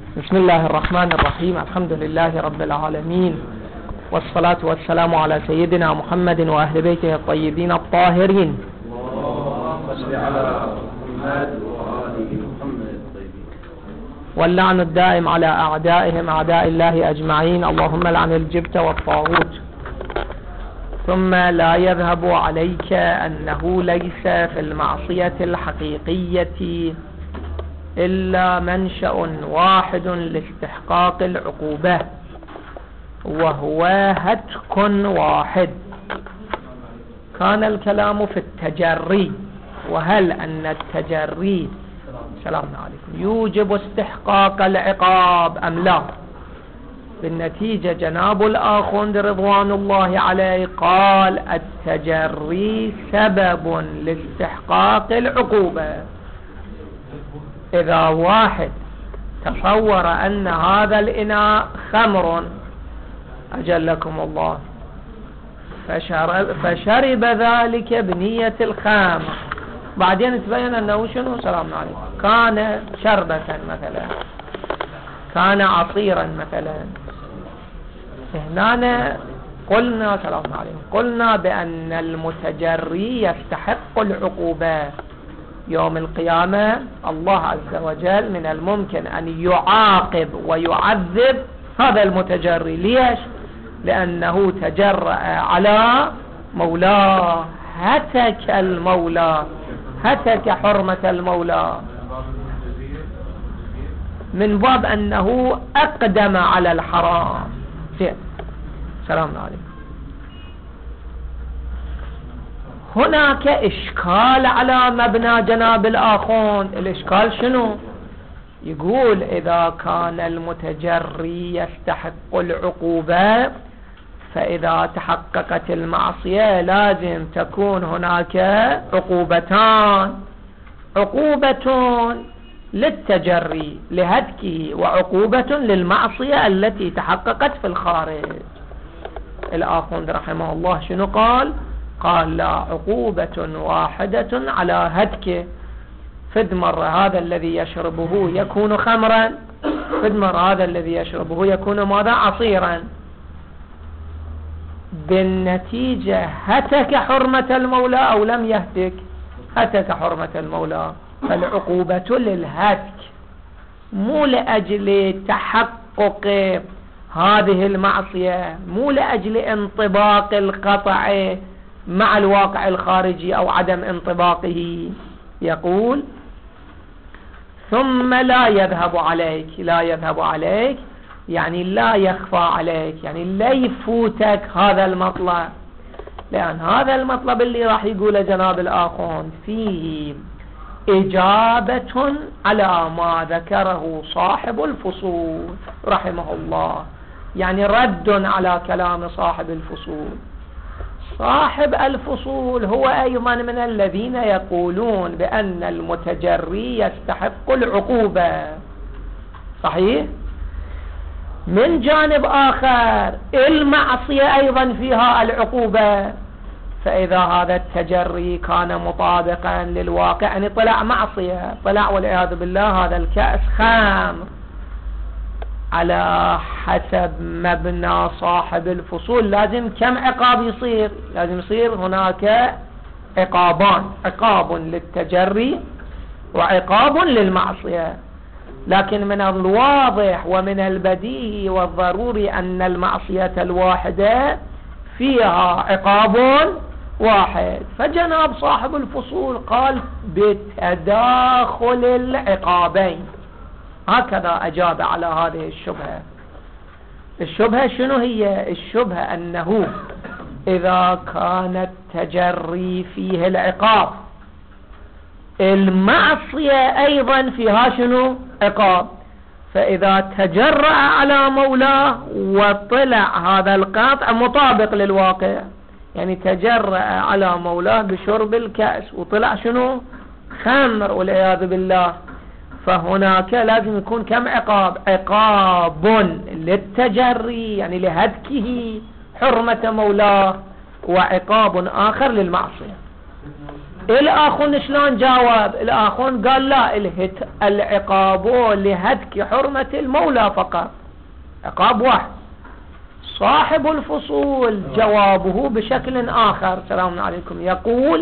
بسم الله الرحمن الرحيم. الحمد لله رب العالمين، والصلاة والسلام على سيدنا محمد وأهل بيته الطيبين الطاهرين. اللهم صل على محمد وآل محمد الطيبين. واللعن الدائم على أعدائهم أعداء الله أجمعين. اللهم لعن الجبت والطاغوت. ثم لا يذهب عليك أنه ليس في المعصية الحقيقية إلا منشأ واحد لاستحقاق العقوبة، وهو هتك واحد. كان الكلام في التجري، وهل أن التجري سلام عليكم يوجب استحقاق العقاب أم لا؟ بالنتيجة جناب الآخوند رضوان الله عليه قال التجري سبب لاستحقاق العقوبة. إذا واحد تصور أن هذا الإناء خمر أجلكم الله فشرب ذلك بنية الخمر، بعدين تبين أنه شنو؟ سلام عليكم كان شربة مثلا، كان عصيرا مثلا. هنا قلنا سلام عليكم قلنا بأن المتجري يستحق العقوبة يوم القيامة. الله عز وجل من الممكن أن يعاقب ويعذب هذا المتجري. ليش؟ لأنه تجرأ على مولاه، هتك المولى، هتك حرمة المولى، من باب أنه أقدم على الحرام. سلام عليكم. هناك إشكال على مبنى جناب الآخوند. الإشكال شنو؟ يقول إذا كان المتجري يستحق العقوبة، فإذا تحققت المعصية لازم تكون هناك عقوبتان: عقوبة للتجري لهتكه، وعقوبة للمعصية التي تحققت في الخارج. الآخوند رحمه الله شنو قال؟ قال لا، عقوبة واحدة على هتكه. فد مرة هذا الذي يشربه يكون خمرا، فد مرة هذا الذي يشربه يكون ماذا؟ عصيرا. بالنتيجة هتك حرمة المولى أو لم يهتك؟ هتك حرمة المولى. فالعقوبة للهتك، مو لأجل تحقق هذه المعصية، مو لأجل انطباق القطع مع الواقع الخارجي أو عدم انطباقه. يقول ثم لا يذهب عليك. لا يذهب عليك يعني لا يخفى عليك، يعني لا يفوتك هذا المطلب، لأن هذا المطلب اللي راح يقوله جناب الآخوند فيه إجابة على ما ذكره صاحب الفصول رحمه الله، يعني رد على كلام صاحب الفصول. صاحب الفصول هو أيضا من الذين يقولون بأن المتجري يستحق العقوبة، صحيح؟ من جانب آخر المعصية أيضا فيها العقوبة. فإذا هذا التجري كان مطابقا للواقع، يعني طلع معصية، طلع والعياذ بالله هذا الكأس خمر، على حسب مبنى صاحب الفصول لازم كم عقاب يصير؟ لازم يصير هناك عقابان: عقاب للتجري وعقاب للمعصية. لكن من الواضح ومن البديهي والضروري أن المعصية الواحدة فيها عقاب واحد. فجناب صاحب الفصول قال بتداخل العقابين. هكذا أجاب على هذه الشبهة. الشبهة شنو هي؟ الشبهة أنه إذا كان التجري فيه العقاب، المعصية أيضا فيها شنو؟ عقاب. فإذا تجرأ على مولاه وطلع هذا القاطع مطابق للواقع، يعني تجرأ على مولاه بشرب الكأس وطلع شنو؟ خمر والعياذ بالله، فهناك لازم يكون كم عقاب؟ عقاب للتجري يعني لهتكه حرمة مولاه، وعقاب آخر للمعصية. الآخون شلون جاوب؟ الآخون قال لا، العقاب لهتك حرمة المولى فقط، عقاب واحد. صاحب الفصول جوابه بشكل آخر، سلام عليكم، يقول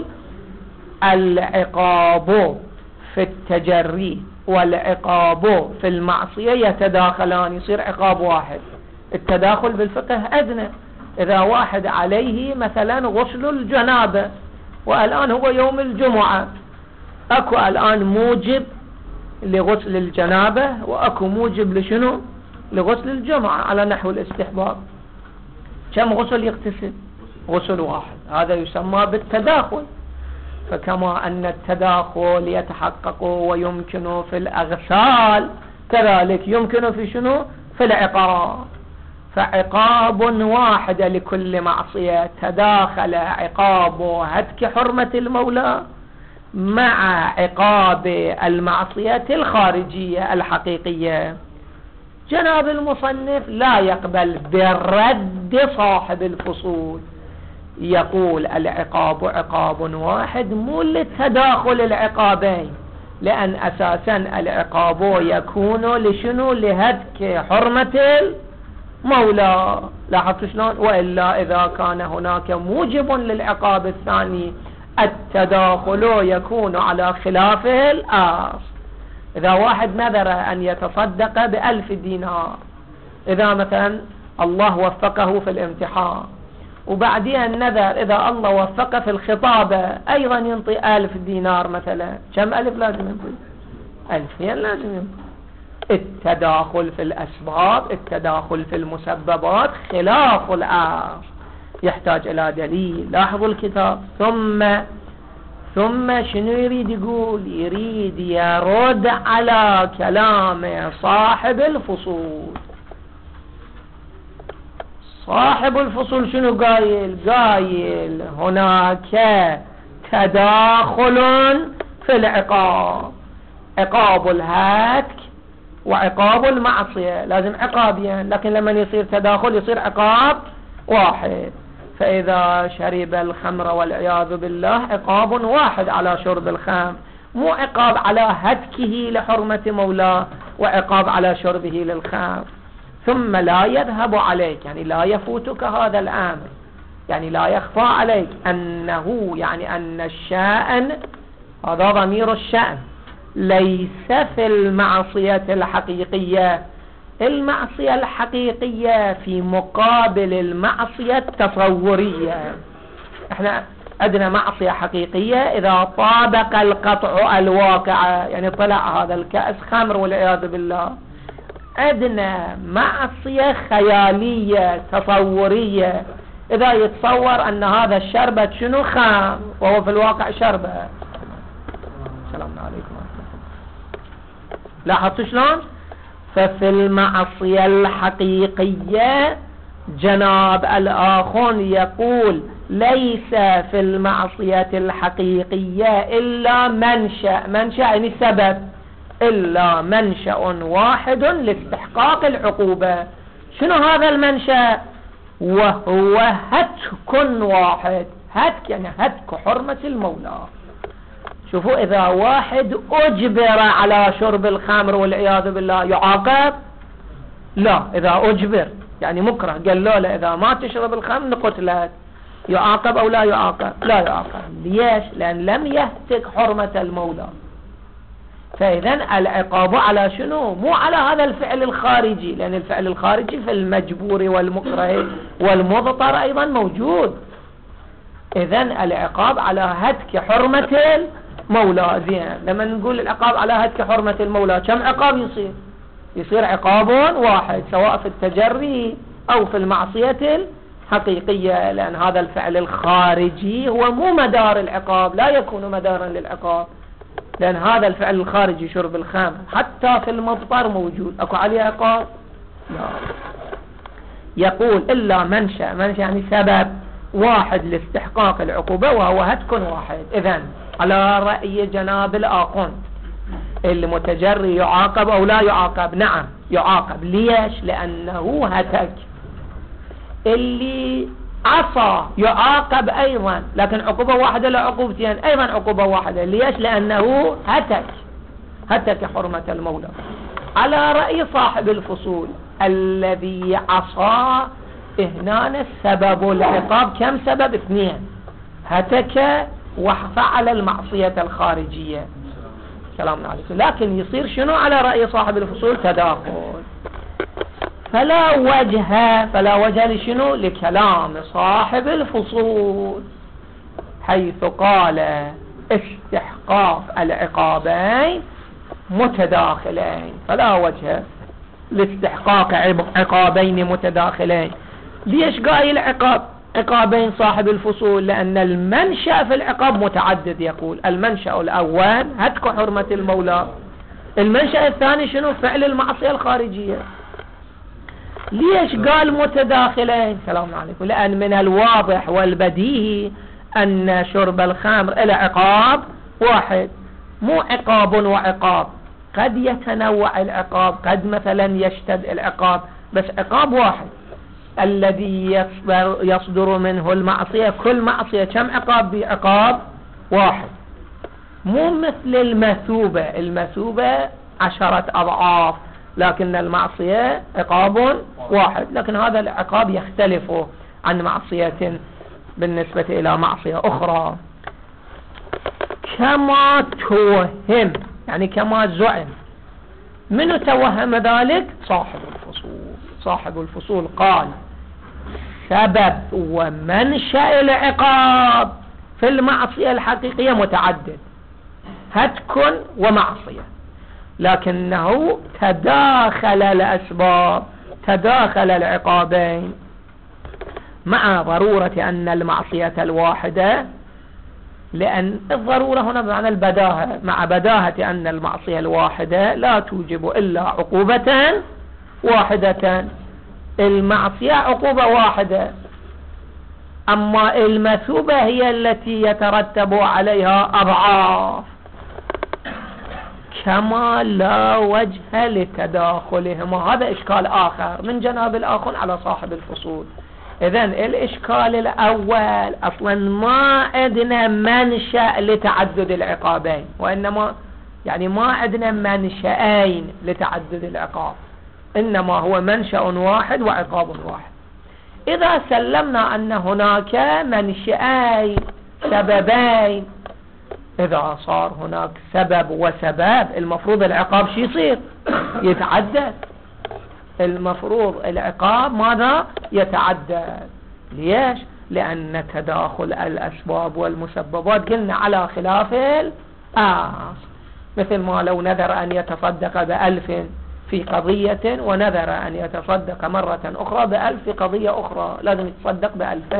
العقاب في التجري والعقاب في المعصية يتداخلان، يصير عقاب واحد. التداخل بالفقه أدنى، إذا واحد عليه مثلا غسل الجنابة والآن هو يوم الجمعة، أكو الآن موجب لغسل الجنابة وأكو موجب لشنو؟ لغسل الجمعة على نحو الاستحباب. كم غسل يغتسل؟ غسل واحد، هذا يسمى بالتداخل. فكما أن التداخل يتحقق ويمكن في الأغسال، كذلك يمكن في شنو؟ في العقاب. فعقاب واحد لكل معصية، تداخل عقاب هتك حرمة المولى مع عقاب المعصية الخارجية الحقيقية. جناب المصنف لا يقبل بالرد صاحب الفصول، يقول العقاب عقاب واحد مو للتداخل العقابين، لأن أساسا العقاب يكون لشنو؟ لهتك حرمة المولى. لاحظت شلون؟ وإلا إذا كان هناك موجب للعقاب الثاني التداخل يكون على خلافه الأصل. إذا واحد نذر أن يتصدق ب1000 دينار، إذا مثلا الله وفقه في الامتحان، وبعدها النذر إذا الله وفقه في الخطابة أيضا ينطي 1000 دينار مثلا، كم 1000 لازم ينطي؟ 2000 لازم ينطي. التداخل في الأسباب، التداخل في المسببات خلاف الأصل، يحتاج إلى دليل. لاحظوا الكتاب. ثم شنو يريد يقول؟ يريد يرد على كلام صاحب الفصول. صاحب الفصول شنو قايل؟ قايل هناك تداخل في العقاب، عقاب الهتك وعقاب المعصية، لازم عقابين، لكن لما يصير تداخل يصير عقاب واحد. فإذا شرب الخمر والعياذ بالله عقاب واحد على شرب الخمر، مو عقاب على هتكه لحرمة مولاه وعقاب على شربه للخمر. ثم لا يذهب عليك، يعني لا يفوتك هذا الأمر، يعني لا يخفى عليك أنه، يعني أن الشأن، هذا ضمير الشأن، ليس في المعصية الحقيقية. المعصية الحقيقية في مقابل المعصية التصورية. احنا عندنا معصية حقيقية إذا طابق القطع الواقع، يعني طلع هذا الكأس خمر والعياذ بالله. عندنا معصية خيالية تصورية، إذا يتصور أن هذا الشربة شنو؟ خمر، وهو في الواقع شربة. السلام عليكم. لاحظت شلون؟ ففي المعصية الحقيقية جناب الآخون يقول ليس في المعصية الحقيقية إلا منشأ يعني سبب، إلا منشأ واحد لاستحقاق العقوبة. شنو هذا المنشأ؟ وهو هتك واحد. هتك يعني هتك حرمة المولى. شوفوا، إذا واحد أجبر على شرب الخمر والعياذ بالله يعاقب؟ لا. إذا أجبر يعني مكره، قال له إذا ما تشرب الخمر نقتلك، يعاقب أو لا يعاقب؟ لا يعاقب. ليش؟ لأن لم يهتك حرمة المولى. فإذن العقاب على شنو؟ مو على هذا الفعل الخارجي، لأن الفعل الخارجي في المجبور والمكره والمضطر أيضا موجود. إذن العقاب على هتك حرمة المولى. زين، لما نقول العقاب على هتك حرمة المولى كم عقاب يصير؟ يصير عقاب واحد، سواء في التجري أو في المعصية الحقيقية، لأن هذا الفعل الخارجي هو مو مدار العقاب، لا يكون مدارا للعقاب، لأن هذا الفعل الخارجي شرب الخمر حتى في المضطر موجود، أكو عليه عقاب؟ لا. يقول إلا منشأ يعني سبب واحد لاستحقاق العقوبة، وهو هتك واحد. إذن على رأي جناب الآخون المتجري يعاقب أو لا يعاقب؟ نعم يعاقب. ليش؟ لأنه هتك. اللي عصى يعاقب أيضا، لكن عقوبة واحدة لا عقوبتين، أيضا عقوبة واحدة. ليش؟ لأنه هتك حرمة المولى. على رأي صاحب الفصول الذي عصى هنا السبب العقاب كم سبب؟ 2، هتك وفعل المعصية الخارجية. سلام عليكم. لكن يصير شنو على رأي صاحب الفصول؟ تداخل. فلا وجه لشنو؟ لكلام صاحب الفصول حيث قال استحقاق العقابين متداخلين، فلا وجه لاستحقاق عقابين متداخلين. ليش قايل عقابين صاحب الفصول؟ لأن المنشأ في العقاب متعدد. يقول المنشأ الأول هتك حرمة المولى، المنشأ الثاني شنو؟ فعل المعصية الخارجية. ليش قال متداخلين؟ سلام عليكم. لأن من الواضح والبديهي أن شرب الخمر له عقاب واحد، مو عقاب وعقاب، قد يتنوع العقاب، قد مثلا يشتد العقاب، بس عقاب واحد الذي يصدر منه المعصية. كل معصية كم عقاب؟ بعقاب واحد. مو مثل المثوبة 10 أضعاف، لكن المعصية عقاب واحد، لكن هذا العقاب يختلف عن معصية بالنسبة إلى معصية أخرى. كما توهم، يعني كما زعم. من توهم ذلك؟ صاحب الفصول قال سبب ومنشأ العقاب في المعصية الحقيقية متعدد، هتك ومعصية، لكنه تداخل الأسباب، تداخل العقابين مع ضرورة أن المعصية الواحدة، لأن الضرورة هنا بمعنى البداهة، مع بداهة أن المعصية الواحدة لا توجب إلا عقوبة واحدة. المعصية عقوبة واحدة، أما المثوبة هي التي يترتب عليها أضعاف. كما لا وجه لتداخلهما، هذا إشكال آخر من جناب الآخر على صاحب الفصول. إذن الإشكال الأول أصلا ما عندنا منشأ لتعدد العقابين، وإنما يعني ما عندنا منشأين لتعدد العقاب، إنما هو منشأ واحد وعقاب واحد. إذا سلمنا أن هناك منشأين سببين، إذا صار هناك سبب وسبب، المفروض العقاب شو يصير؟ يتعدد. المفروض العقاب ماذا؟ يتعدد. ليش؟ لأن تداخل الأسباب والمسببات قلنا على خلاف الأصل. مثل ما لو نذر أن يتصدق ب1000 في قضية، ونذر أن يتصدق مرة أخرى ب1000 في قضية أخرى، لازم يتصدق ب2000.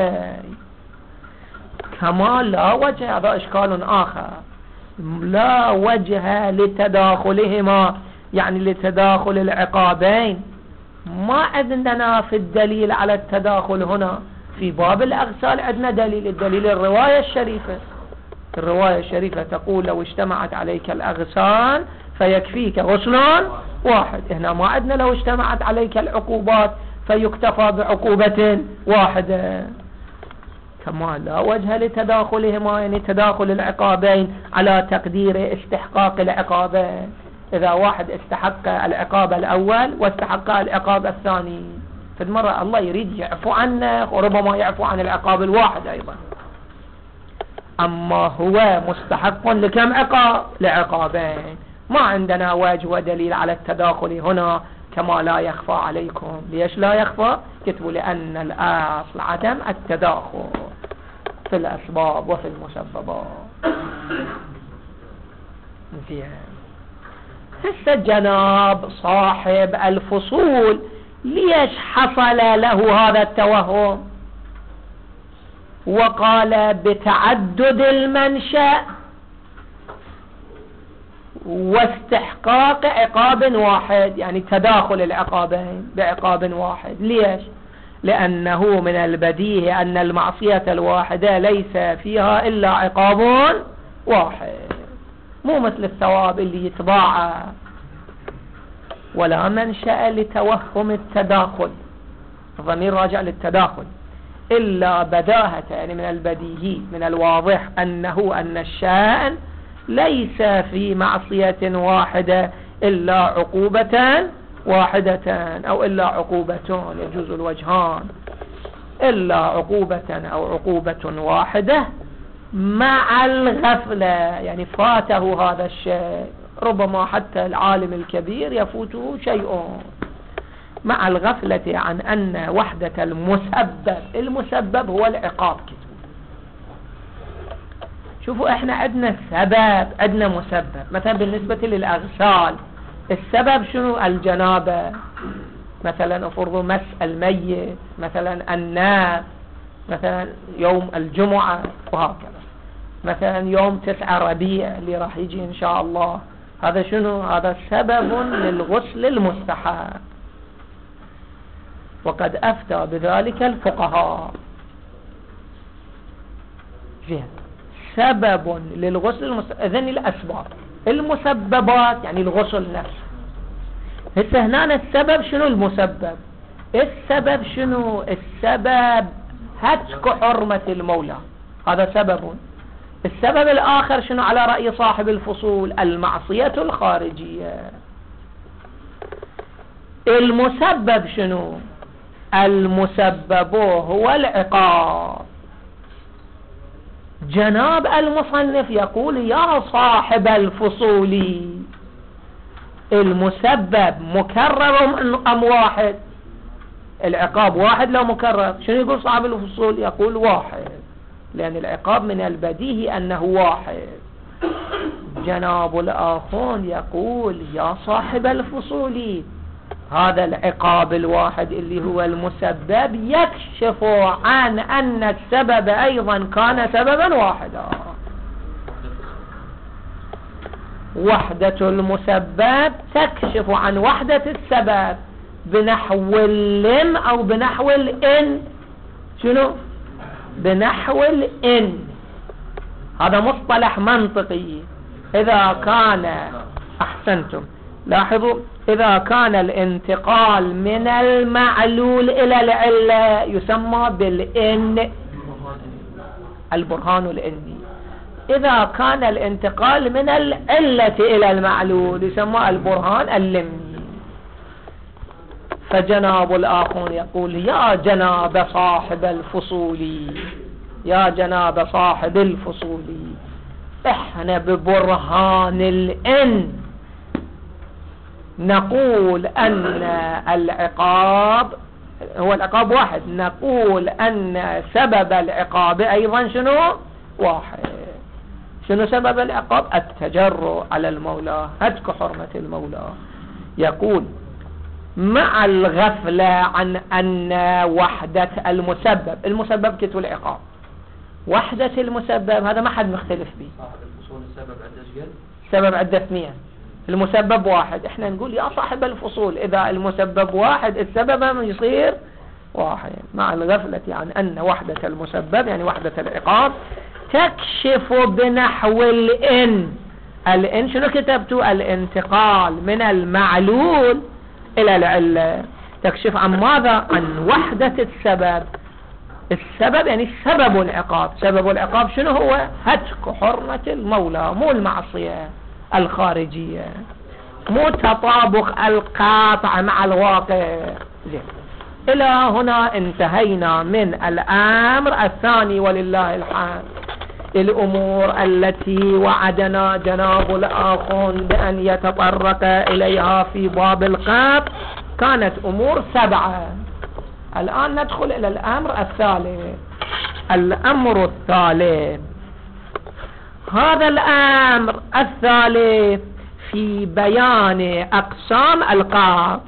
كما لا وجه، هذا إشكال آخر، لا وجه لتداخلهما، يعني لتداخل العقابين. ما عندنا في الدليل على التداخل هنا. في باب الأغسال عندنا الدليل الرواية الشريفة. الرواية الشريفة تقول لو اجتمعت عليك الأغسال فيكفيك غسل واحد. هنا ما عندنا لو اجتمعت عليك العقوبات فيكتفى بعقوبة واحدة. كما لا وجه لتداخلهما، يعني تداخل العقابين على تقدير استحقاق العقابين. إذا واحد استحق العقاب الأول واستحق العقاب الثاني، فالمرة الله يريد يعفو عنه، وربما يعفو عن العقاب الواحد أيضا. أما هو مستحق لكم عقاب؟ لعقابين. ما عندنا وجه ودليل على التداخل هنا، كما لا يخفى عليكم. ليش لا يخفى؟ كتبوا لأن الأصل عدم التداخل في الأسباب وفي المسببات. زين. هسه جناب صاحب الفصول ليش حصل له هذا التوهم وقال بتعدد المنشأ واستحقاق عقاب واحد، يعني تداخل العقابين بعقاب واحد؟ ليش؟ لأنه من البديهي أن المعصية الواحدة ليس فيها إلا عقاب واحد، مو مثل الثواب اللي يتباعى. ولا منشأ لتوهم التداخل، الضمير راجع للتداخل. إلا بداهة، يعني من البديهي من الواضح أن الشأن ليس في معصية واحدة إلا عقوبة واحدة، أو إلا عقوبتان، يجوز الوجهان، إلا عقوبة أو عقوبة واحدة مع الغفلة، يعني فاته هذا الشيء، ربما حتى العالم الكبير يفوته شيء، مع الغفلة عن أن وحدة المسبب هو العقاب. شوفوا احنا عندنا سبب عندنا مسبب. مثلا بالنسبة للأغسال السبب شنو؟ الجنابة، مثلا افرضوا مس الميت، مثلا النار، مثلا يوم الجمعة، وهكذا. مثلا يوم 9 ربيع اللي راح يجي ان شاء الله، هذا شنو؟ هذا سبب للغسل المستحب، وقد أفتى بذلك الفقهاء. سبب للغسل إذن الأسباب المسببات يعني الغسل نفسه. هسه هنا السبب شنو؟ المسبب. السبب شنو؟ السبب هتك حرمة المولى، هذا سبب. السبب الآخر شنو على رأي صاحب الفصول؟ المعصية الخارجية. المسبب شنو؟ المسبب هو العقاب. جناب المصنف يقول يا صاحب الفصول، المسبب مكرر أم واحد؟ العقاب واحد لو مكرر. شنو يقول صاحب الفصول؟ يقول واحد، لأن العقاب من البديهي أنه واحد. جناب الآخون يقول يا صاحب الفصول، هذا العقاب الواحد اللي هو المسبب يكشف عن أن السبب أيضا كان سببا واحدا. وحدة المسبب تكشف عن وحدة السبب بنحو اللم أو بنحو الإن. شنو؟ بنحو الإن. هذا مصطلح منطقي. إذا كان، أحسنتم، لاحظوا، إذا كان الانتقال من المعلول إلى العلة يسمى بالإن، البرهان الإني. إذا كان الانتقال من العلة إلى المعلول يسمى البرهان اللمي. فجناب الآخون يقول يا جناب صاحب الفصول، يا جناب صاحب الفصول، احنا ببرهان الإن نقول أن العقاب هو العقاب واحد، نقول أن سبب العقاب أيضا شنو؟ واحد. شنو سبب العقاب؟ التجرؤ على المولى، هتك حرمة المولى. يقول مع الغفلة عن أن وحدة المسبب، المسبب كتب العقاب، وحدة المسبب هذا ما حد مختلف به. السبب عدة 200، المسبب واحد. احنا نقول يا صاحب الفصول إذا المسبب واحد السبب يصير واحد، مع الغفلة عن أن وحدة المسبب يعني وحدة العقاب تكشف بنحو الإن. الإن شنو كتبتوا؟ الانتقال من المعلول إلى العلة. تكشف عن ماذا؟ عن وحدة السبب. السبب يعني سبب العقاب. سبب العقاب شنو هو؟ هتك حرمة المولى، مو المعصية الخارجية، مو تطابق القاطع مع الواقع. زين، إلى هنا انتهينا من الأمر الثاني ولله الحمد. الأمور التي وعدنا جناب الآخون بأن يتطرق إليها في باب القاطع كانت أمور 7. الآن ندخل إلى الأمر الثالث. الأمر الثالث، هذا الأمر الثالث في بيان أقسام القاطع،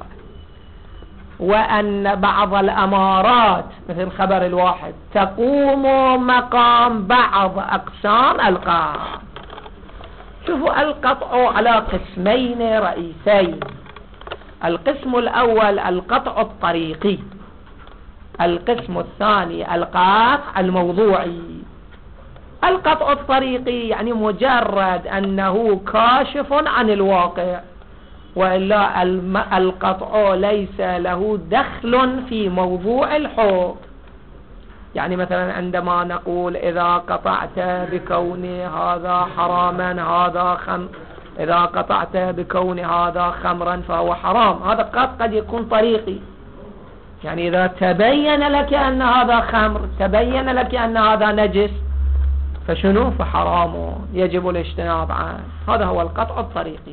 وأن بعض الأمارات مثل خبر الواحد تقوم مقام بعض أقسام القاطع. شوفوا، القطع على قسمين رئيسين. القسم الأول القطع الطريقي، القسم الثاني القطع الموضوعي. القطع الطريقي يعني مجرد أنه كاشف عن الواقع، وإلا القطع ليس له دخل في موضوع الحكم. يعني مثلا عندما نقول إذا قطعت بكون هذا حراما هذا إذا قطعت بكون هذا خمرا فهو حرام، هذا قد يكون طريقي. يعني إذا تبين لك أن هذا خمر، تبين لك أن هذا نجس، فشنو؟ فحرام يجب الاجتناب عنه. هذا هو القطع الطريقي.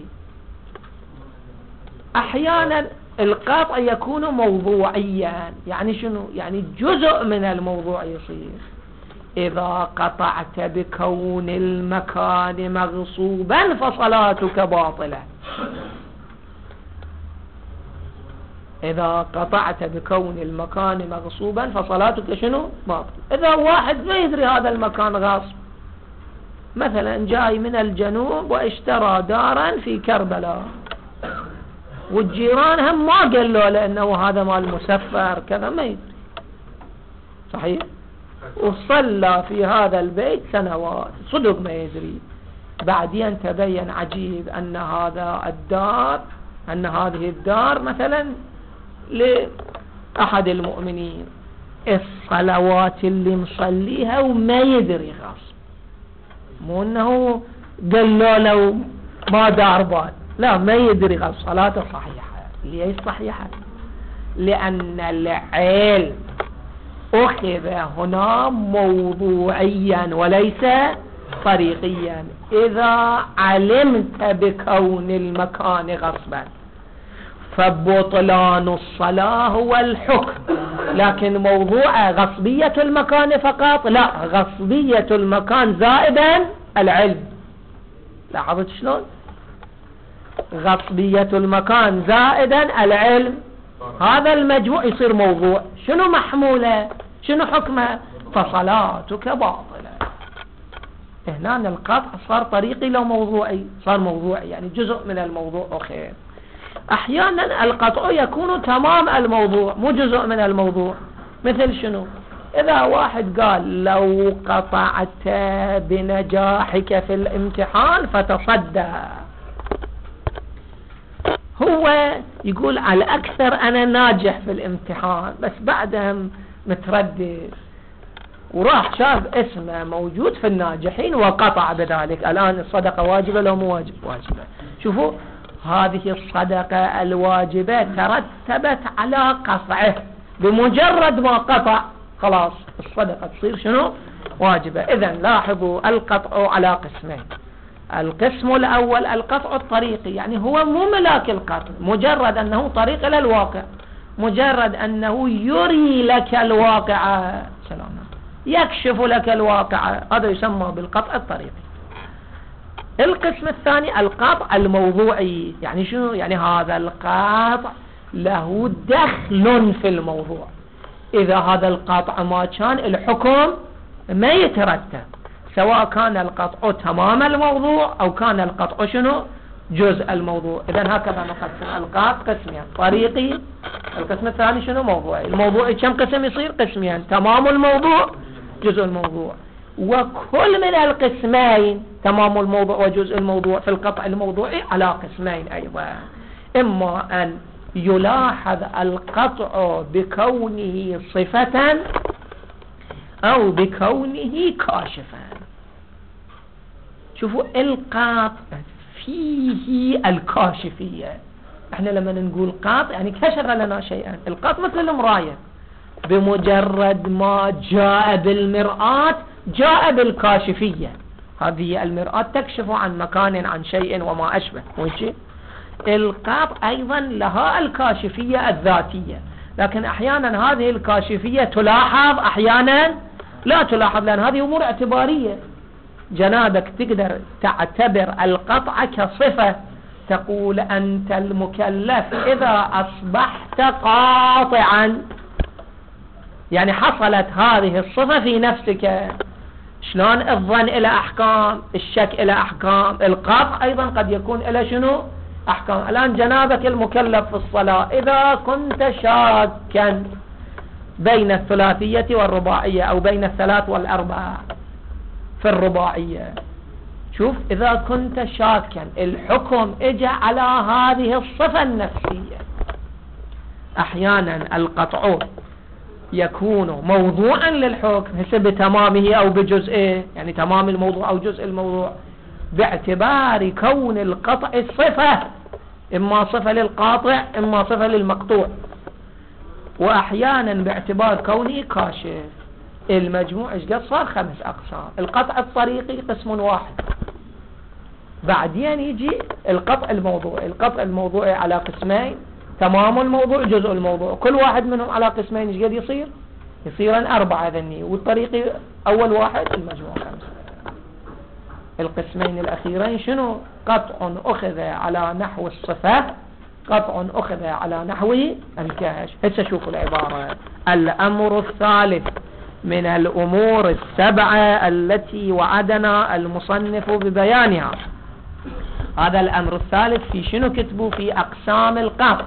أحيانا القطع يكون موضوعيا، يعني شنو؟ يعني جزء من الموضوع يصير. إذا قطعت بكون المكان مغصوبا فصلاتك باطلة. إذا قطعت بكون المكان مغصوبا فصلاتك شنو؟ باطلة. إذا واحد ما يدري هذا المكان غاصب، مثلا جاي من الجنوب واشترى دارا في كربلاء، والجيران هم ما قالوا لأنه هذا مال مسفر كذا، ما يدري، صحيح؟ وصلى في هذا البيت سنوات، صدق ما يدري. بعدين تبين عجيب أن هذه الدار مثلا لأحد المؤمنين، الصلوات اللي مصليها وما يدري غصب، مو أنه قالوا له ما دار بال، لا، ما يدري غصب، صلاته صحيحة. ليش صحيحة؟ لأن العلم أخذ هنا موضوعيا وليس طريقيا. إذا علمت بكون المكان غصبا فبطلان الصلاة هو الحكم، لكن موضوع غصبية المكان فقط لا، غصبية المكان زائدا العلم. لاحظت شلون؟ غصبية المكان زائدا العلم، هذا المجموع يصير موضوع. شنو محمولة؟ شنو حكمه؟ فصلاتك باطلة. هنا القطع صار طريقي لو موضوعي، صار موضوعي، يعني جزء من الموضوع أخير. أحيانا القطع يكون تمام الموضوع مو جزء من الموضوع. مثل شنو؟ إذا واحد قال لو قطعت بنجاحك في الامتحان فتصدى، هو يقول على الأكثر أنا ناجح في الامتحان، بس بعدها متردد، وراح شاف اسمه موجود في الناجحين وقطع بذلك. الآن الصدقة واجبة لو مو واجبة؟ شوفوا، هذه الصدقة الواجبة ترتبت على قطعه، بمجرد ما قطع خلاص الصدقة تصير شنو؟ واجبة. إذن لاحظوا القطع على قسمين. القسم الأول القطع الطريقي، يعني هو مو ملاك القطع، مجرد أنه طريق إلى الواقع، مجرد أنه يري لك الواقع، سلام، يكشف لك الواقع، هذا يسمى بالقطع الطريقي. القسم الثاني القطع الموضوعي، يعني شنو؟ يعني هذا القطع له دخل في الموضوع. إذا هذا القطع ما كان الحكم ما يترتب، سواء كان القطع تمام الموضوع أو كان القطع شنو؟ جزء الموضوع. إذن هكذا نقسم القطع قسمين، طريقي، القسم الثاني شنو؟ موضوعي. الموضوعي كم قسم يصير؟ قسمين، تمام الموضوع، جزء الموضوع. وكل من القسمين تمام الموضوع وجزء الموضوع في القطع الموضوعي على قسمين أيضا. إما أن يلاحظ القطع بكونه صفة أو بكونه كاشفا. شوفوا، القطع فيه الكاشفية. احنا لما نقول قطع يعني كشف لنا شيئا. القطع مثل المراية، بمجرد ما جاء بالمرآة جاء بالكاشفية. هذه المرآة تكشف عن مكان، عن شيء وما أشبه. القطع أيضا لها الكاشفية الذاتية، لكن أحيانا هذه الكاشفية تلاحظ، أحيانا لا تلاحظ، لأن هذه أمور اعتبارية. جنابك تقدر تعتبر القطع كصفة، تقول أنت المكلف إذا أصبحت قاطعا، يعني حصلت هذه الصفة في نفسك. شلون الظن إلى أحكام، الشك إلى أحكام، القطع أيضا قد يكون إلى شنو؟ أحكام. الآن جنابك المكلف في الصلاة إذا كنت شاكا بين الثلاثية والرباعية أو بين الثلاث والأربعة في الرباعية، شوف، إذا كنت شاكا الحكم إجا على هذه الصفة النفسية. أحيانا القطع يكون موضوعا للحكم هسه بتمامه أو بجزئه، يعني تمام الموضوع أو جزء الموضوع، باعتبار كون القطع صفة، إما صفة للقاطع إما صفة للمقطوع، وأحيانا باعتبار كونه كاشف. المجموع ايش قد صار؟ 5 أقسام. القطع الطريقي قسم واحد، بعدين يجي القطع الموضوعي. القطع الموضوعي على قسمين، تمام الموضوع جزء الموضوع، كل واحد منهم على قسمين ايش قد يصير؟ يصيرن 4 ذني، والطريقي أول واحد، المجموع 5. القسمين الأخيرين شنو؟ قطع أخذ على نحو الصفة، قطع أخذ على نحو الكاش. هسه شوفوا العبارة: الأمر الثالث من الأمور السبعة التي وعدنا المصنف ببيانها. هذا الأمر الثالث في شنو كتبوا؟ في أقسام القطع.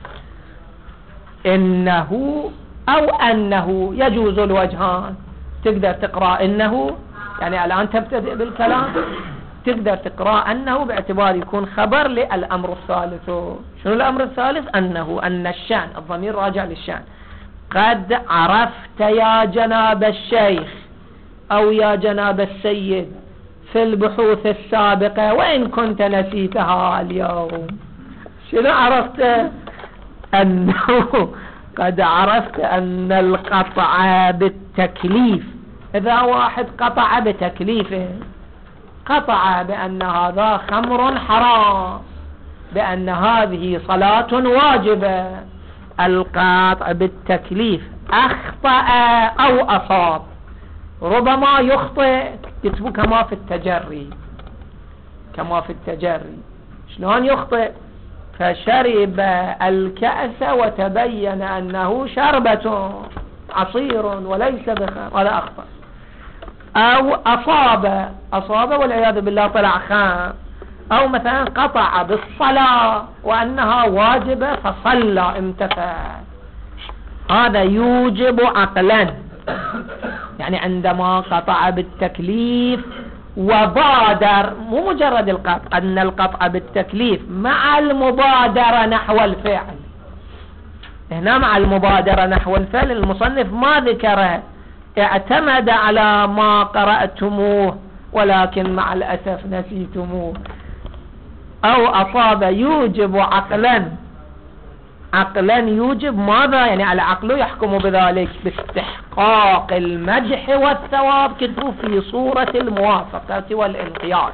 إنه أو أنه يجوز الوجهان. تقدر تقرأ إنه، يعني الآن تبتدئ بالكلام، تقدر تقرأ أنه باعتبار يكون خبر للأمر الثالث. شنو الأمر الثالث؟ أنه، أن الشأن، الضمير راجع للشأن. قد عرفت يا جناب الشيخ أو يا جناب السيد في البحوث السابقة وإن كنت نسيتها اليوم. شنو عرفت؟ أنه قد عرفت أن القطع بالتكليف، إذا واحد قطع بتكليفه، قطع بأن هذا خمر حرام، بأن هذه صلاة واجبة. القطع بالتكليف أخطأ أو أصاب. ربما يخطئ، يكتبوا كما في التجري، كما في التجري. شلون يخطئ؟ فشرب الكأس وتبين أنه شربة عصير وليس بخمر، هذا أخطأ. أو أصاب والعياذ بالله طلع خام. أو مثلا قطع بالصلاة وأنها واجبة فصلى امتثل. هذا يوجب عقلا، يعني عندما قطع بالتكليف وبادر، مو مجرد القطع، أن القطع بالتكليف مع المبادرة نحو الفعل. هنا مع المبادرة نحو الفعل المصنف ما ذكره، اعتمد على ما قرأتموه ولكن مع الأسف نسيتموه. أو أصاب يوجب عقلا. عقلا يوجب ماذا؟ يعني العقل يحكم بذلك باستحقاق المدح والثواب. كتبوا في صورة الموافقة والانقياد،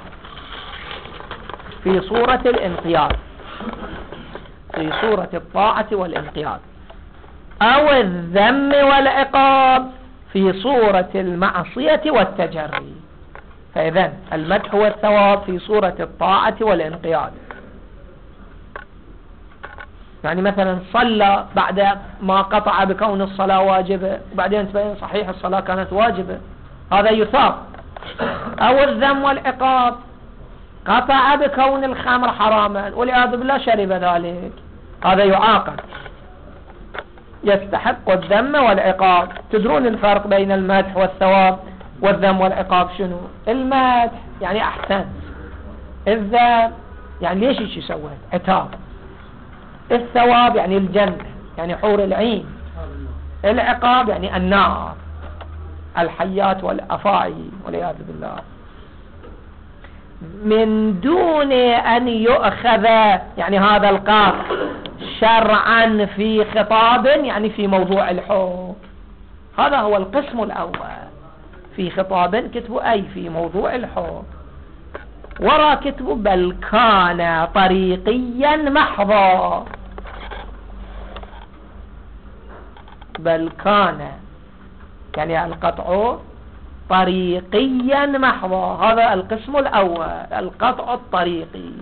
في صورة الانقياد، في صورة الطاعة والانقياد. أو الذم والعقاب في صورة المعصية والتجري. فإذن المدح والثواب في صورة الطاعة والانقياد. يعني مثلا صلى بعد ما قطع بكون الصلاة واجبة، وبعدين تبين صحيح الصلاة كانت واجبة، هذا يثاب. أو الذم والعقاب، قطع بكون الخمر حراما والعياذ بالله شرب ذلك، هذا يعاقب، يستحق الذم والعقاب. تدرون الفرق بين المدح والثواب والذم والعقاب شنو؟ المدح يعني أحسن، الذم يعني ليش ايش سويت؟ عتاب. الثواب يعني الجنة، يعني حور العين. العقاب يعني النار، الحيات والأفاعي والعياذ بالله. من دون أن يؤخذ، يعني هذا القاف شرعا في خطاب، يعني في موضوع الحكم. هذا هو القسم الأول. في خطاب كتبوا أي في موضوع الحكم. ورا كتبوا بل كان طريقيا محضا. بل كان يعني القطع طريقيا محضا. هذا القسم الأول، القطع الطريقي.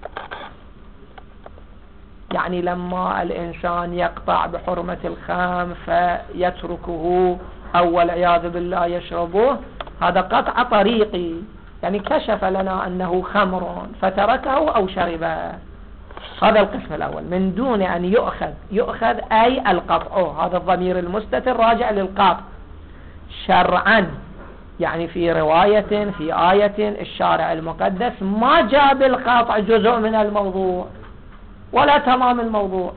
يعني لما الإنسان يقطع بحرمة الخام فيتركه أو والعياذ بالله يشربه، هذا قطع طريقي، يعني كشف لنا أنه خمر فتركه أو شربه. هذا القسم الأول. من دون أن يؤخذ أي القطع، هذا الضمير المستتر راجع للقطع شرعا، يعني في رواية في آية الشارع المقدس ما جاب القطع جزء من الموضوع ولا تمام الموضوع،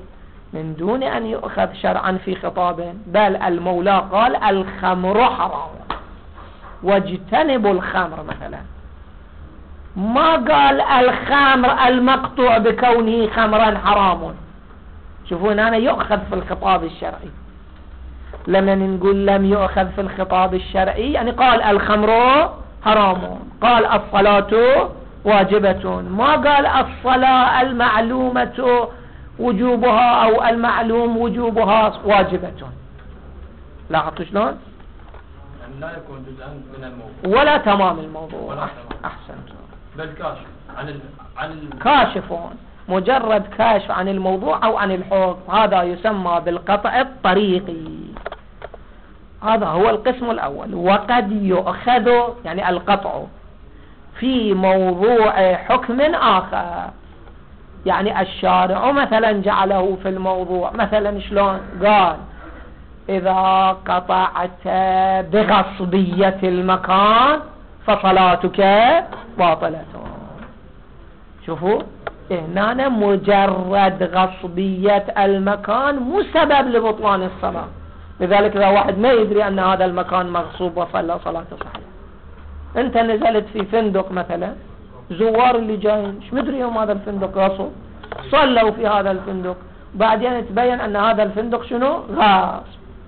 من دون أن يؤخذ شرعا في خطاب، بل المولى قال الخمر حرام واجتنبوا الخمر مثلا، ما قال الخمر المقطوع بكونه خمرا حرام. شوفون أنا يؤخذ في الخطاب الشرعي، لما نقول لم يؤخذ في الخطاب الشرعي يعني قال الخمر حرام، قال الصلاة واجبة، ما قال الصلاة المعلومة وجوبها أو المعلوم وجوبها واجبة. لاحظتوا شلون؟ لا يكون جزءا من الموضوع ولا تمام الموضوع. أحسنت. بل كاشف عن كاشفون، مجرد كاشف عن الموضوع أو عن الحكم، هذا يسمى بالقطع الطريقي. هذا هو القسم الأول. وقد يؤخذ يعني القطع في موضوع حكم آخر، يعني الشارع مثلا جعله في الموضوع، مثلا شلون قال إذا قطعت بغصبية المكان فصلاتك باطلة. شوفوا هنا مجرد غصبية المكان مو سبب لبطلان الصلاة، لذلك إذا واحد ما يدري أن هذا المكان مغصوب وصلى صلاته صحيحة. أنت نزلت في فندق مثلا، زوار اللي جايين مش مدريهم هذا الفندق غصب، صلوا في هذا الفندق، بعدين تبين أن هذا الفندق شنو غاصب،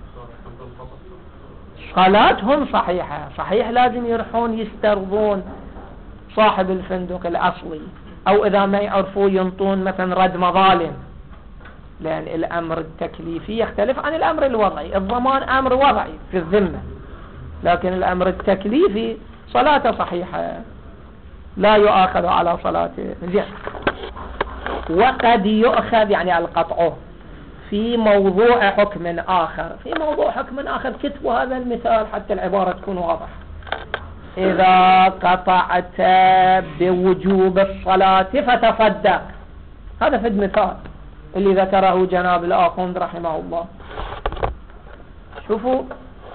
صلاتهم صحيحة. صحيح لازم يروحون يسترضون صاحب الفندق الأصلي، أو إذا ما يعرفوا ينطون مثلا رد مظالم، لأن الأمر التكليفي يختلف عن الأمر الوضعي. الضمان أمر وضعي في الذمة، لكن الأمر التكليفي صلاة صحيحة لا يؤاخذ على صلاته. زين. وقد يؤخذ يعني القطع في موضوع حكم آخر. في موضوع حكم آخر كتبوا هذا المثال حتى العبارة تكون واضحة. إذا قطعت بوجوب الصلاة فتصدق، هذا في المثال اللي ذكره جناب الآخوند رحمه الله. شوفوا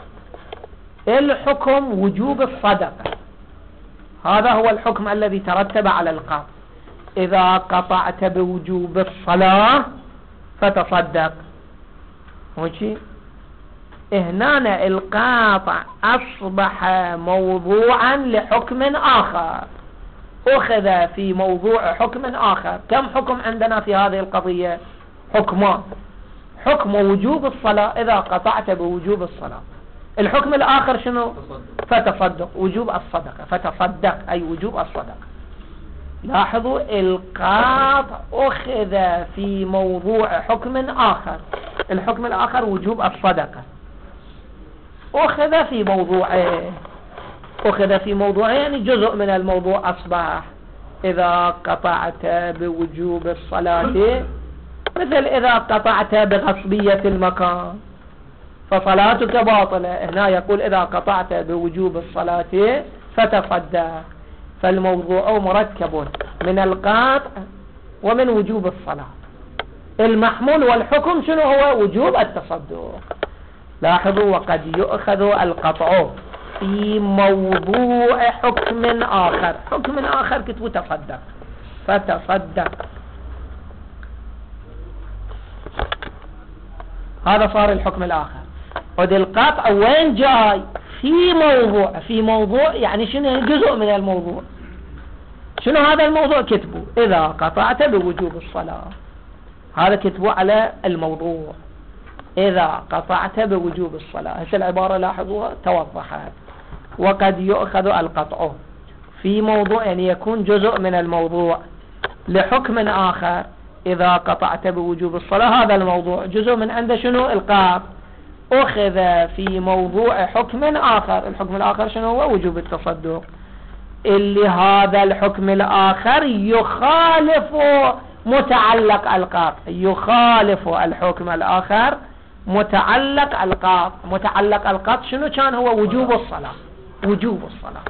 الحكم وجوب الصدقة، هذا هو الحكم الذي ترتب على القطع. إذا قطعت بوجوب الصلاة فتصدق. وشي هنا القاطع أصبح موضوعا لحكم آخر، أخذ في موضوع حكم آخر. كم حكم عندنا في هذه القضية؟ حكمان. حكم وجوب الصلاة إذا قطعت بوجوب الصلاة. الحكم الآخر شنو؟ فتصدق، وجوب الصدقة. فتصدق أي وجوب الصدقة. لاحظوا القاطع أخذ في موضوع حكم آخر، الحكم الآخر وجوب الصدقة، أخذ في موضوعه يعني جزء من الموضوع أصبح إذا قطعت بوجوب الصلاة، مثل إذا قطعت بغصبية المكان فصلاتك باطلة. هنا يقول إذا قطعت بوجوب الصلاة فتصدق. فالموضوع مركب من القاطع ومن وجوب الصلاة. المحمول والحكم شنو هو؟ وجوب التصدق. لاحظوا وقد يؤخذ القطع في موضوع حكم آخر. حكم آخر كتبوا تصدق، فتصدق. هذا صار الحكم الآخر. ودي القطع وين جاي؟ في موضوع يعني شنو؟ جزء من الموضوع. شنو هذا الموضوع؟ كتبوا إذا قطعت بوجوب الصلاة، هذا كتبوا على الموضوع إذا قطعت بوجوب الصلاة. هسه العبارة لاحظوها توضحت. وقد يؤخذ القطع في موضوع يعني يكون جزء من الموضوع لحكم آخر. إذا قطعت بوجوب الصلاة هذا الموضوع جزء من عنده شنو؟ القاطع، أخذ في موضوع حكم آخر. الحكم الآخر شنو هو؟ وجوب التصدق. اللي هذا الحكم الآخر يخالف متعلق القاطع، يخالف الحكم الآخر متعلق القاطع. متعلق القاطع شنو كان؟ هو وجوب الصلاة. وجوب الصلاة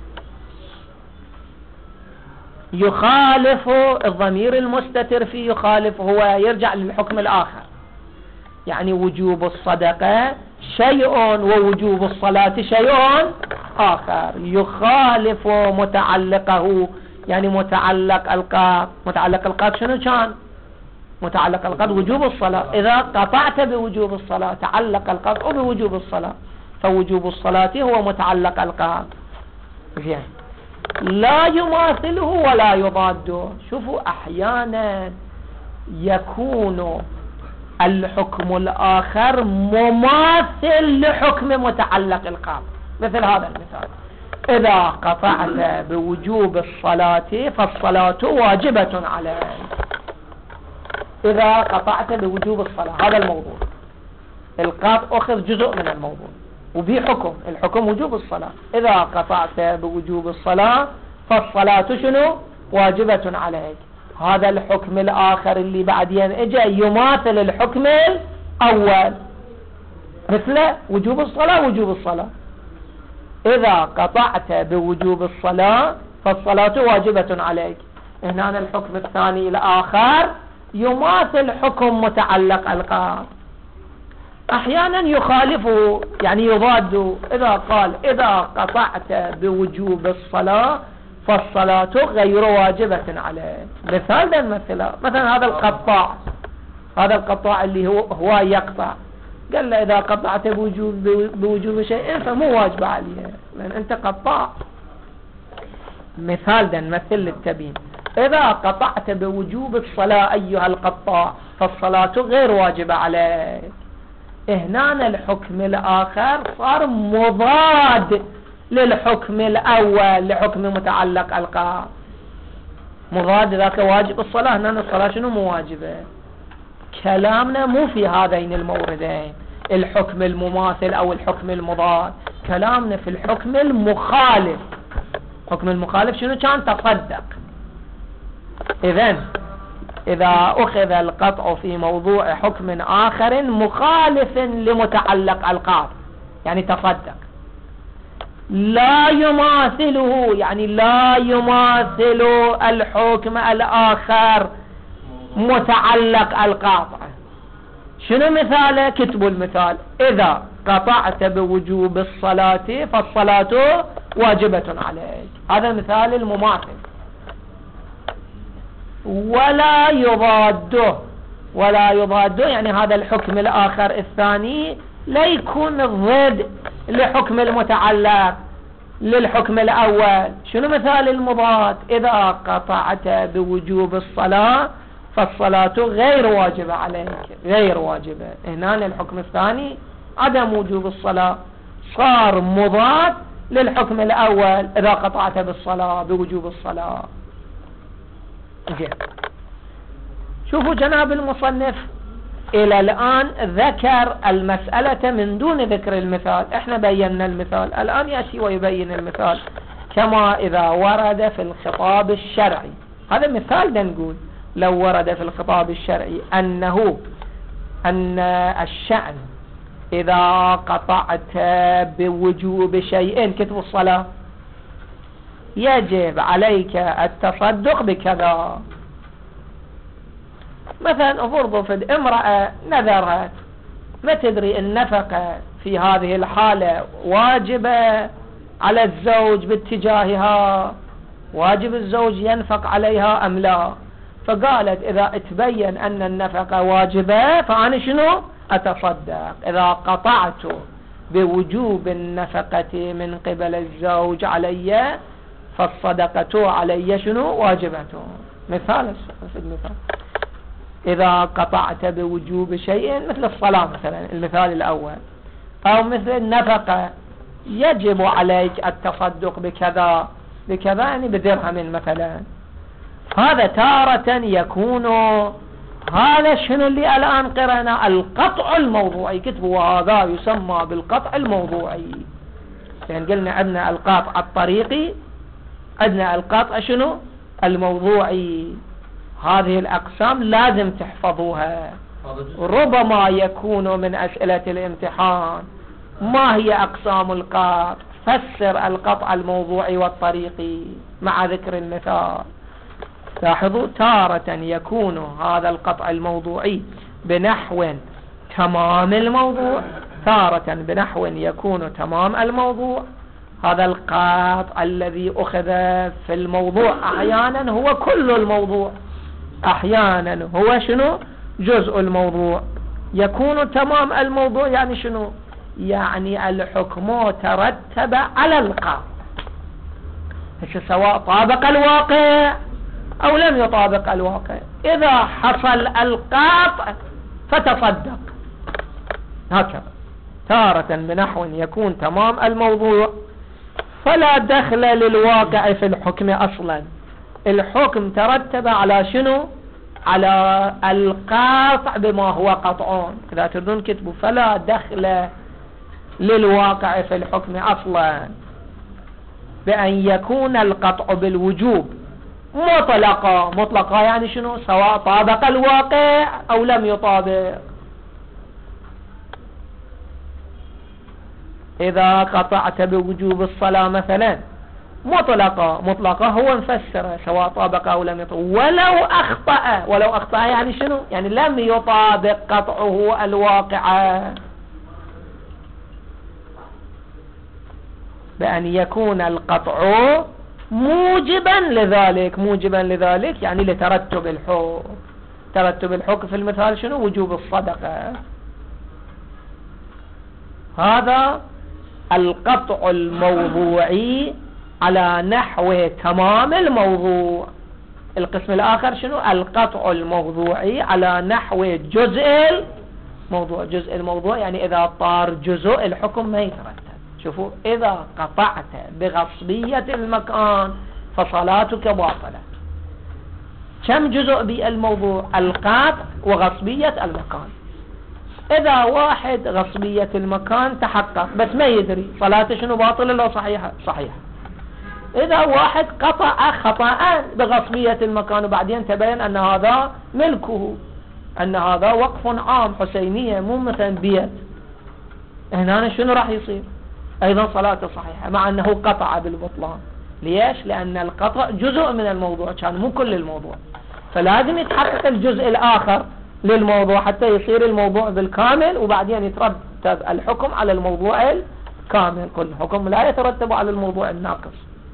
يخالف الضمير المستتر فيه، يخالف هو يرجع للحكم الآخر. يعني وجوب الصدقة شيء ووجوب الصلاة شيء آخر، يخالف متعلقه. يعني متعلق القاطع شنو كان؟ متعلق القطع وجوب الصلاة. إذا قطعت بوجوب الصلاة تعلق القطع بوجوب الصلاة، فوجوب الصلاة هو متعلق القطع. لا يماثله ولا يضاده. شوفوا أحيانا يكون الحكم الآخر مماثل لحكم متعلق القطع، مثل هذا المثال: إذا قطعت بوجوب الصلاة فالصلاة واجبة عليك. إذا قطعت بوجوب الصلاة، هذا الموضوع، القطع أخذ جزء من الموضوع وبه حكم، الحكم وجوب الصلاة. إذا قطعت بوجوب الصلاة فالصلاة شنو؟ واجبة عليك. هذا الحكم الآخر اللي بعدين اجى يماثل الحكم الأول، مثل وجوب الصلاة. وجوب الصلاة إذا قطعت بوجوب الصلاة فالصلاة واجبة عليك. هنا الحكم الثاني الآخر يماثل حكم متعلق القطع، أحيانا يخالفه يعني يضاده. إذا قال إذا قطعت بوجوب الصلاة فالصلاة غير واجبة عليه، مثال مثلا هذا القطاع اللي هو يقطع، قال له إذا قطعت بوجوب شيء فمو واجب عليه لأن أنت قطاع. مثال نمثل للتبيين: إذا قطعت بوجوب الصلاة أيها القطاع فالصلاة غير واجبة عليك. هنا الحكم الآخر صار مضاد للحكم الأول، لحكم متعلق القطع، مضاد. ذاك واجب الصلاة، هنا الصلاة شنو مو واجبة. كلامنا مو في هذين الموردين، الحكم المماثل أو الحكم المضاد، كلامنا في الحكم المخالف. حكم المخالف شنو كان؟ تصدق. إذا أخذ القطع في موضوع حكم آخر مخالف لمتعلق القطع يعني تصدق. لا يماثله يعني لا يماثل الحكم الآخر متعلق القطع. شنو مثاله؟ كتبوا المثال: إذا قطعت بوجوب الصلاة فالصلاة واجبة عليك. هذا مثال المماثل. ولا يضاده يعني هذا الحكم الآخر الثاني لا يكون ضد لحكم المتعلق للحكم الأول. شنو مثال المضاد؟ إذا قطعت بوجوب الصلاة فالصلاة غير واجبة عليك، غير واجبة. هنا الحكم الثاني عدم وجوب الصلاة صار مضاد للحكم الأول إذا قطعت بالصلاة بوجوب الصلاة. شوفوا جناب المصنف إلى الآن ذكر المسألة من دون ذكر المثال. احنا بينا المثال، الآن يأتي ويبين المثال كما إذا ورد في الخطاب الشرعي. هذا مثال نقول لو ورد في الخطاب الشرعي أن الشأن إذا قطعت بوجوب شيء كتب الصلاة يجب عليك التصدق بكذا. مثلا فرض امرأة نذرت، ما تدري النفقة في هذه الحالة واجبة على الزوج باتجاهها، واجب الزوج ينفق عليها أم لا، فقالت إذا اتبين أن النفقة واجبة فأنا شنو أتصدق. إذا قطعت بوجوب النفقة من قبل الزوج علي فالصدقة علي شنو واجبة. مثال إذا قطعت بوجوب شيء مثل الصلاة مثلا المثال الأول، أو مثل النفقة يجب عليك التصدق بكذا يعني بدرهم مثلا. هذا تارة يكون هذا شنو اللي الآن قرأنا القطع الموضوعي. كتبوا وهذا يسمى بالقطع الموضوعي. يعني قلنا عندنا القطع الطريقي، عندنا القطع شنو الموضوعي. هذه الأقسام لازم تحفظوها، ربما يكون من أسئلة الامتحان ما هي أقسام القطع، فسر القطع الموضوعي والطريقي مع ذكر المثال. لاحظوا تارة يكون هذا القطع الموضوعي بنحو تمام الموضوع، تارة بنحو يكون تمام الموضوع. هذا القطع الذي أخذ في الموضوع أحيانا هو كل الموضوع، أحيانا هو شنو؟ جزء الموضوع. يكون تمام الموضوع يعني شنو؟ يعني الحكم ترتب على القاطع، سواء طابق الواقع أو لم يطابق الواقع. إذا حصل القاطع فتصدق، هكذا. تارة بنحو يكون تمام الموضوع فلا دخل للواقع في الحكم أصلا، الحكم ترتب على شنو؟ على القاطع بما هو قطعون. إذا تردون كتبوا فلا دخل للواقع في الحكم أصلا، بأن يكون القطع بالوجوب مطلقا. مطلقا يعني شنو؟ سواء طابق الواقع أو لم يطابق. إذا قطعت بوجوب الصلاة مثلا مطلقا، مطلقا هو مفسر سواء طابق أو لم يطابق. ولو أخطأ، ولو أخطأ يعني شنو؟ يعني لم يطابق قطعه الواقع، بأن يكون القطع موجبا لذلك. موجبا لذلك يعني لترتب الحكم. ترتب الحكم في المثال شنو؟ وجوب الصدقة. هذا القطع الموضوعي على نحو تمام الموضوع. القسم الآخر شنو؟ القطع الموضوعي على نحو جزء الموضوع. جزء الموضوع يعني إذا طار جزء الحكم ما يترتب. شوفوا، إذا قطعت بغصبية المكان فصلاتك باطلة. كم جزء بالموضوع؟ القطع وغصبية المكان. إذا واحد غصبية المكان تحقق بس ما يدري، صلاته شنو؟ باطلة لو صحيحة؟ صحيحة. إذا واحد قطع خطأ بغصبية المكان وبعدين تبين أن هذا ملكه، أن هذا وقف عام حسينية مو مثلا بيت، هنا شنو راح يصير؟ أيضا صلاته صحيحة مع أنه قطع بالبطلان. ليش؟ لأن القطع جزء من الموضوع، كان مو كل الموضوع، فلازم يتحقق الجزء الآخر للموضوع حتى يصير الموضوع بالكامل، وبعدين يترتب الحكم على الموضوع الكامل. كل حكم لا يترتب على الموضوع الناقص.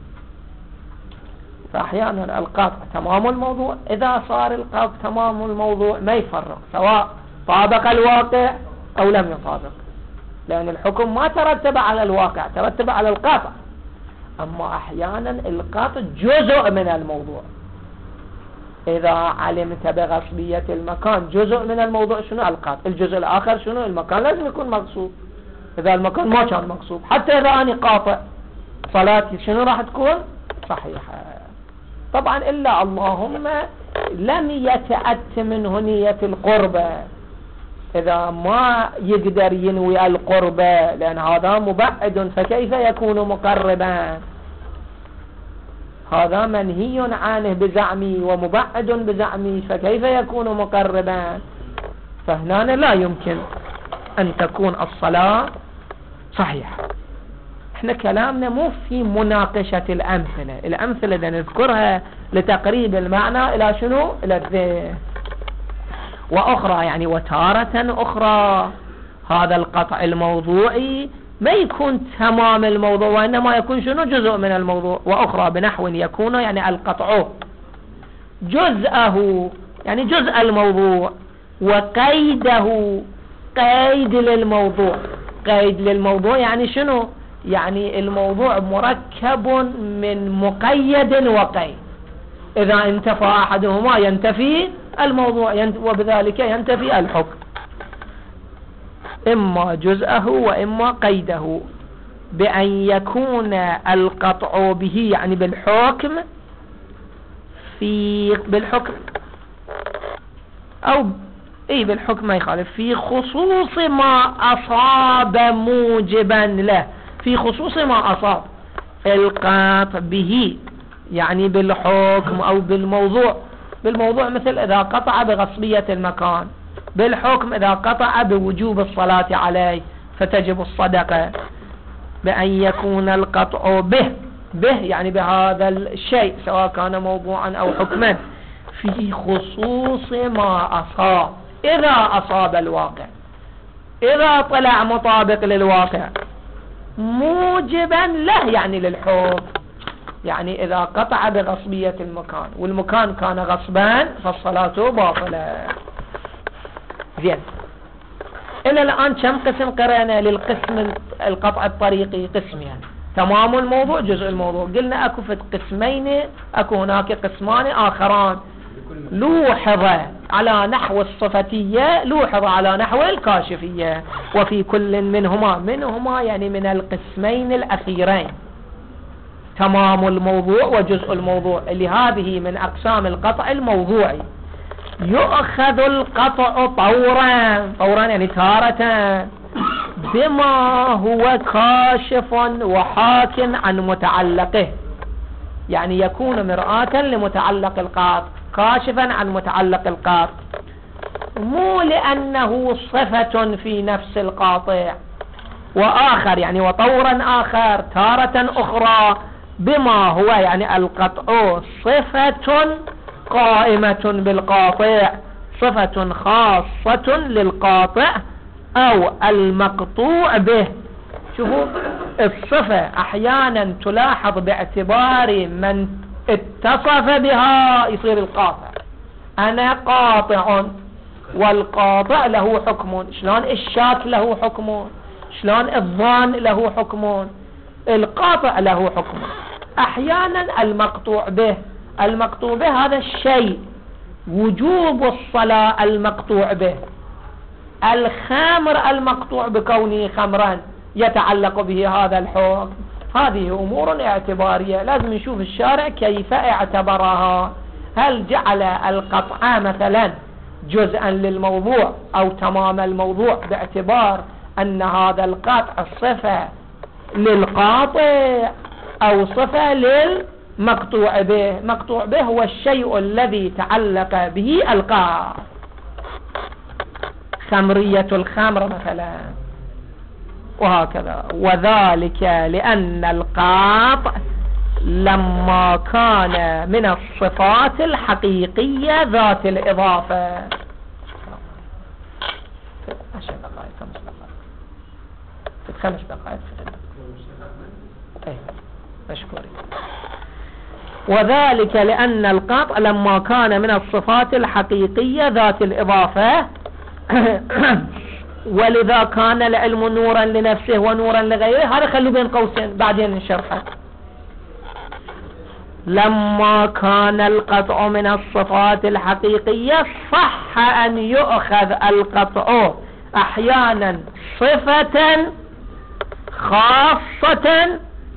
فأحيانا القطع تمام الموضوع، إذا صار القطع تمام الموضوع ما يفرق سواء طابق الواقع أو لم يطابق، لأن الحكم ما ترتب على الواقع، ترتب على القطع. أما أحيانا القطع جزء من الموضوع. إذا علمت بغصبية المكان جزء من الموضوع شنو؟ القطع. الجزء الآخر شنو؟ المكان لازم يكون مقصود. إذا المكان ما كان مقصود حتى إذا أنا قاطع صلاتي شنو راح تكون؟ صحيحة. طبعا إلا اللهم لم يتأت منه نية القربة. إذا ما يقدر ينوي القربة لأن هذا مبعد فكيف يكون مقربا؟ هذا منهي عنه بزعمي ومبعد بزعمي، فكيف يكون مقربا؟ فهنا لا يمكن أن تكون الصلاة صحيحة. احنا كلامنا مو في مناقشة الأمثلة. الأمثلة اللي نذكرها لتقريب المعنى إلى شنو؟ إلى الذهن. وأخرى يعني وتارة أخرى هذا القطع الموضوعي ما يكون تمام الموضوع، وإنما يكون شنو؟ جزء من الموضوع. وأخرى بنحو يكون يعني القطع جزءه يعني جزء الموضوع، وقيده قيد للموضوع. قيد للموضوع يعني شنو؟ يعني الموضوع مركب من مقيد وقيد، إذا انتفى أحدهما ينتفي الموضوع وبذلك ينتفي الحكم. إما جزءه وإما قيده، بأن يكون القطع به يعني بالحكم بالحكم أو بالحكم ما يخالف، في خصوص ما أصاب موجبا له. في خصوص ما أصاب القطع به يعني بالحكم أو بالموضوع. بالموضوع مثل إذا قطع بغصبية المكان، بالحكم إذا قطع بوجوب الصلاة عليه فتجب الصدقة. بأن يكون القطع به يعني بهذا الشيء سواء كان موضوعا أو حكما في خصوص ما أصاب. إذا أصاب الواقع، إذا طلع مطابق للواقع موجبا له يعني للحكم، يعني إذا قطع بغصبية المكان والمكان كان غصبان فالصلاة باطلة. زين، إلى الآن كم قسم قرأنا للقسم القطع الطريقي؟ قسمين: تمام الموضوع، جزء الموضوع. قلنا أكو في قسمين، أكو هناك قسمان آخران: لوحظ على نحو الصفتية، لوحظ على نحو الكاشفية. وفي كل منهما يعني من القسمين الأخيرين، تمام الموضوع وجزء الموضوع، اللي هذه من أقسام القطع الموضوعي. يؤخذ القطع طورا يعني تارة بما هو كاشف وحاك عن متعلقه، يعني يكون مرآة لمتعلق القاطع، كاشفا عن متعلق القاطع، مو لأنه صفة في نفس القاطع. وآخر يعني وطورا آخر تارة أخرى بما هو يعني القطع صفة قائمة بالقاطع، صفة خاصة للقاطع أو المقطوع به. شوفوا الصفة أحيانا تلاحظ باعتبار من اتصف بها يصير القاطع. أنا قاطع والقاطع له حكم، شلون الشاك له حكم، شلون الظان له حكم، القاطع له حكم. أحيانا المقطوع به، المقطوع به هذا الشيء، وجوب الصلاة المقطوع به، الخمر المقطوع بكونه خمرا يتعلق به هذا الحكم. هذه أمور اعتبارية، لازم نشوف الشارع كيف اعتبرها. هل جعل القطع مثلا جزءا للموضوع أو تمام الموضوع باعتبار أن هذا القطع صفة للقاطع أو صفة للمقطوع به؟ مقطوع به هو الشيء الذي تعلق به القاطع، خمرية الخمر مثلا، وهكذا. وذلك لأن القاطع لما كان من الصفات الحقيقية ذات الإضافة. 10 دقائق 5 دقائق 5 دقائق. مشكورين. وذلك لأن القطع لما كان من الصفات الحقيقية ذات الإضافة ولذا كان العلم نورا لنفسه ونورا لغيره. هذا خلوا بين قوسين بعدين نشرحه. لما كان القطع من الصفات الحقيقية صح أن يؤخذ القطع أحيانا صفة خاصة،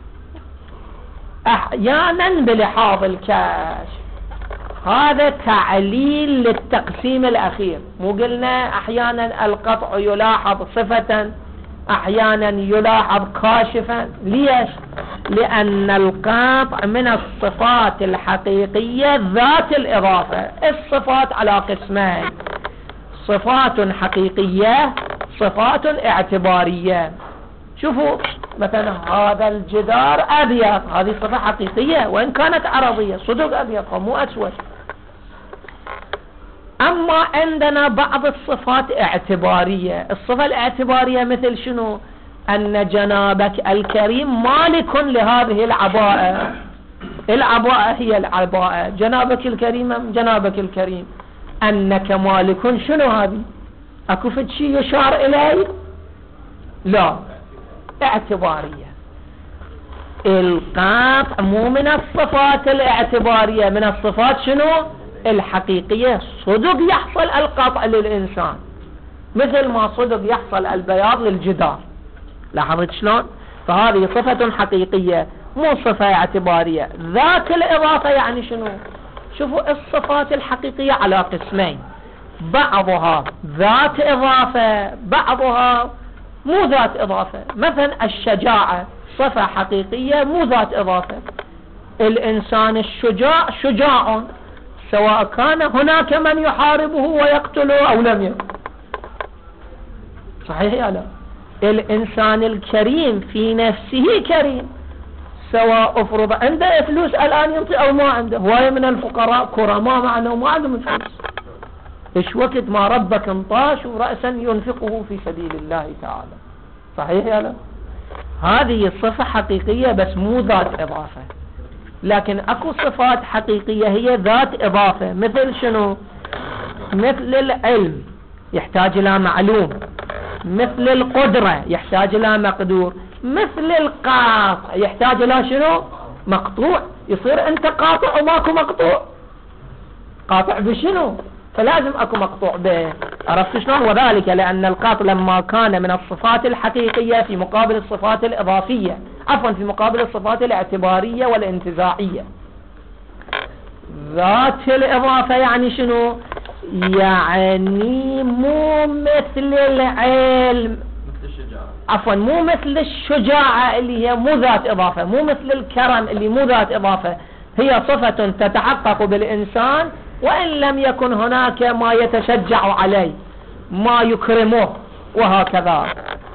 أحيانا بلحاظ الكاشف. هذا تعليل للتقسيم الأخير. مو قلنا أحيانا القطع يلاحظ صفة، أحيانا يلاحظ كاشفا؟ ليش؟ لأن القطع من الصفات الحقيقية ذات الإضافة. الصفات على قسمين: صفات حقيقية، صفات اعتبارية. شوفوا مثلا هذا الجدار أبيض، هذه صفة حقيقية وإن كانت عرضية، صدق أبيض مو أسود. أما عندنا بعض الصفات اعتبارية. الصفة الاعتبارية مثل شنو؟ أن جنابك الكريم مالك لهذه العباءة، العباءة هي العباءة، جنابك الكريم جنابك الكريم. أنك مالك شنو هذه؟ أكو فد شيء يشار إليه؟ لا، اعتبارية. القطع مو من الصفات الاعتبارية، من الصفات شنو؟ الحقيقية. صدق يحصل القطع للإنسان مثل ما صدق يحصل البياض للجدار. لاحظت شلون؟ فهذه صفة حقيقية مو صفة اعتبارية ذات الإضافة. يعني شنو؟ شوفوا الصفات الحقيقية على قسمين: بعضها ذات إضافة، بعضها مو ذات إضافة. مثلا الشجاعة صفة حقيقية مو ذات إضافة. الإنسان الشجاع شجاع سواء كان هناك من يحاربه ويقتله أو لم يكن. صحيح يا لا؟ الإنسان الكريم في نفسه كريم، سواء أفرض عنده فلوس الآن ينطي أو ما عنده. هواية من الفقراء كرماء معناه ما عندهم فلوس، إيش وقت ما ربك انطاش ورأسا ينفقه في سبيل الله تعالى. صحيح يا لا؟ هذه صفة حقيقية بس مو ذات إضافة. لكن اكو صفات حقيقية هي ذات اضافة، مثل شنو؟ مثل العلم يحتاج الى معلوم، مثل القدرة يحتاج الى مقدور، مثل القاطع يحتاج الى شنو؟ مقطوع. يصير انت قاطع وماكو مقطوع، قاطع بشنو؟ فلازم اكو مقطوع به. عرفت شلون؟ وذلك لان القاطع لما كان من الصفات الحقيقية في مقابل الصفات الاضافية، عفوا في مقابل الصفات الاعتبارية والانتزاعية. ذات الاضافة يعني شنو؟ يعني مو مثل العلم، مثل الشجاعة، عفوا مو مثل الشجاعة اللي هي مو ذات اضافة، مو مثل الكرم اللي مو ذات اضافة، هي صفة تتحقق بالإنسان وإن لم يكن هناك ما يتشجع عليه، ما يكرمه، وهكذا.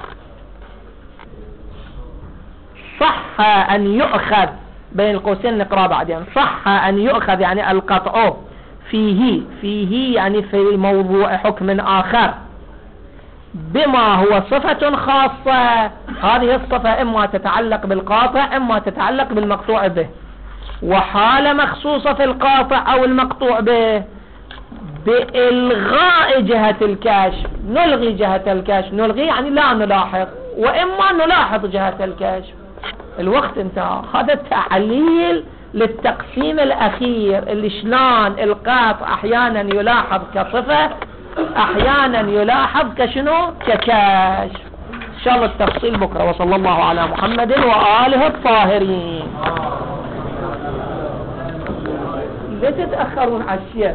صح أن يؤخذ، بين القوسين نقرأ بعدين، صح أن يؤخذ يعني القطع فيه يعني في موضوع حكم آخر بما هو صفة خاصة. هذه الصفة إما تتعلق بالقاطع إما تتعلق بالمقطوع به، وحالة مخصوصة في القاطع أو المقطوع به بإلغاء جهة الكشف. نلغي جهة الكشف، نلغي يعني لا نلاحظ، وإما نلاحظ جهة الكشف. الوقت انتهى. هذا التعليل للتقسيم الأخير اللي شلون القاطع أحيانا يلاحظ كصفة، أحيانا يلاحظ كشنو؟ ككشف. إن شاء الله التفصيل بكرة. وصلى الله على محمد وآله الطاهرين. ليه تتأخرون على الشيخ؟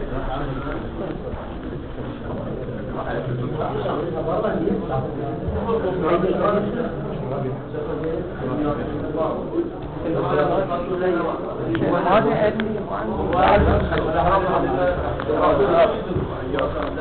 ما